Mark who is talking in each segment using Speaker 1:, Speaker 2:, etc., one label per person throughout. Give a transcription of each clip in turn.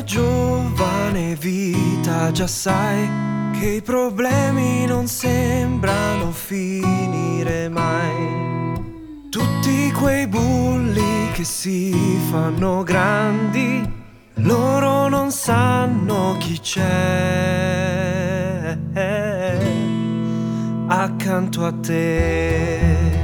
Speaker 1: giovane vita già sai che i problemi non sembrano finire mai. Tutti quei bulli che si fanno grandi, loro non sanno chi c'è accanto a te.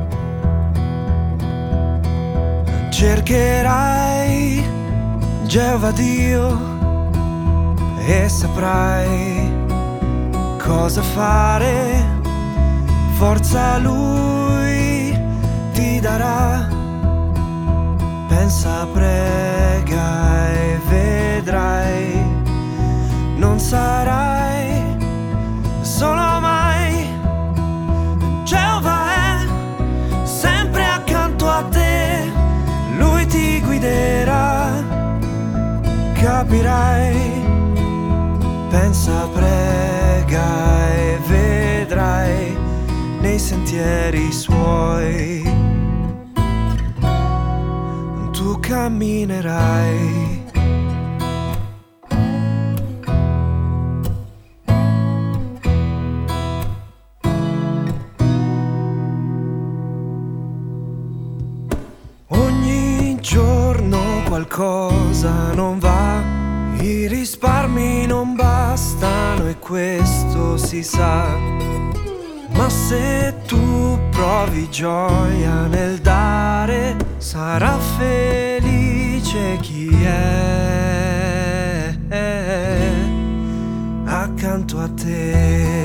Speaker 1: Cercherai Geova Dio e saprai cosa fare, forza Lui ti darà. Pensa, prega e vedrai, non sarai solo mai. Geova è sempre accanto a te, Lui ti guiderà, capirai. Pensa, prega e vedrai nei sentieri suoi tu camminerai. Ogni giorno qualcosa non va, i risparmi non bastano e questo si sa. Ma se tu provi gioia nel dare, sarà felice chi è accanto a te.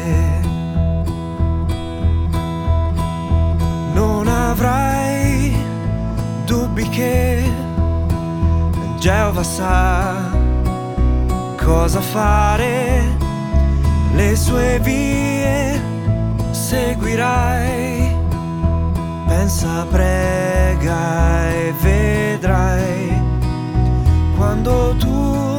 Speaker 1: Non avrai dubbi che Geova sa cosa fare, le sue vie seguirai. Pensa, prega e vedrai, quando tu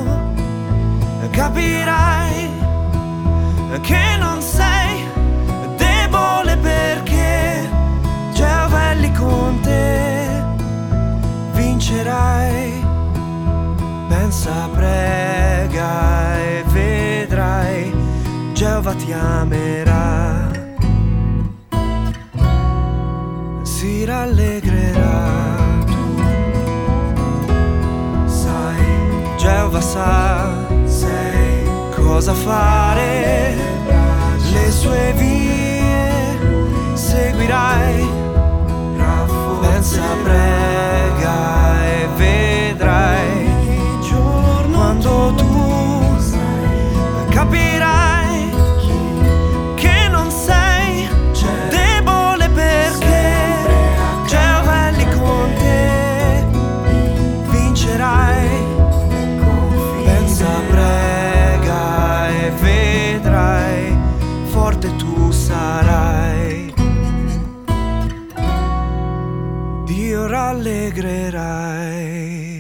Speaker 1: capirai che non sei debole perché Geova è lì con te, vincerai. Pensa, prega e vedrai, Geova ti amerà, si rallegrerà. Sai, Geova sa cosa fare, le sue vie seguirai. Pensa, prega e vedrai, quando tu capirai che non sei debole perché Geova è lì con te, vincerai. Pensa, prega e vedrai, forte tu sarai, Dio rallegrerai.